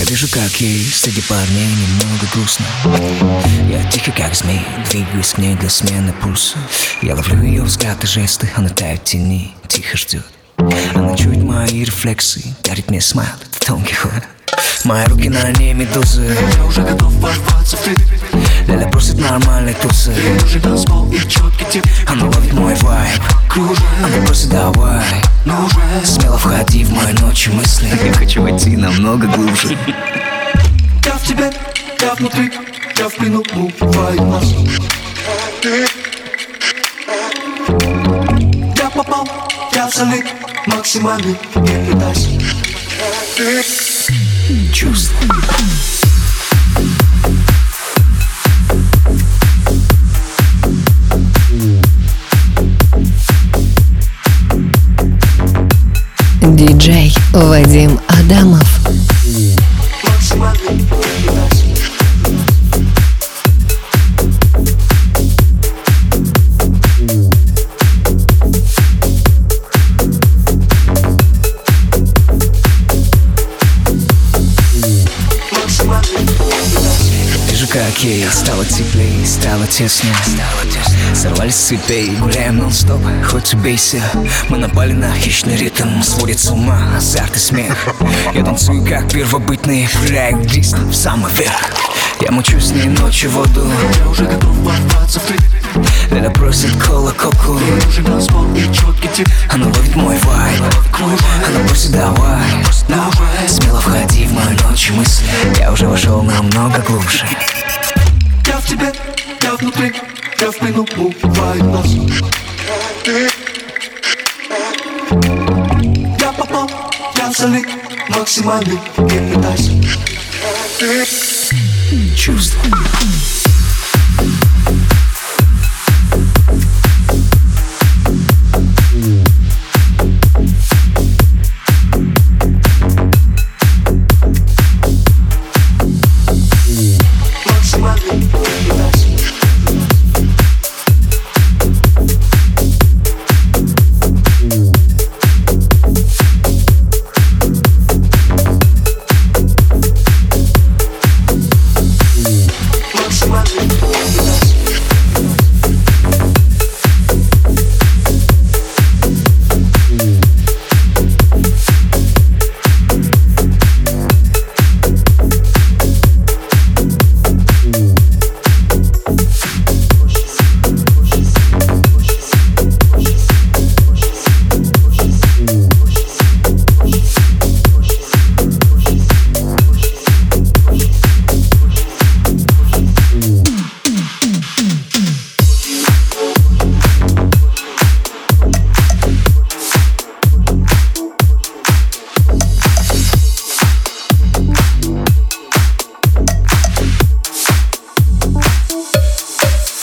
Вижу, как ей среди парней немного грустно. Я тихо, как змей, двигаюсь к ней для смены пульса. Я ловлю ее взгляд и жесты, она тает в тени, тихо ждет. Она чует мои рефлексы, дарит мне смайл, это тонкий ход. Мои руки на ней медузы. Я уже готов ворваться в ты. Ляля просит нормальной тусы. Нужен танцпол и четкий тип. Она ловит мой вайб. Она просит давай. Но уже смело входи в мои ночи мысли. Я хочу войти намного глубже. я в тебе, я внутри, я в плену, бывает нас. Я попал, я залит, максимальный, не пытайся. Чувство. Диджей Вадим Адамов. Максимальный, не пытайся. Вижу, как ей стало теплее, стало теснее. Сорвались с цепей, гуляем нон-стоп, хоть убейся. Мы напали на хищный ритм, сводит с ума азарт и смех. Я танцую, как первобытный, пуляю диск в самый верх. Я мучу с ней ночью воду. Я уже готов ворваться в ты. Ляля просит кола-коку. Нужен танцпол и четкий тип. Она ловит мой вайб. Она просит давай. Смело входи в мою ночь мысли. Я уже вошел намного глубже. Я в тебе, я внутри, я в плену, бывает нас. Я попал, я залит, максимальный, не пытайся. Чувство.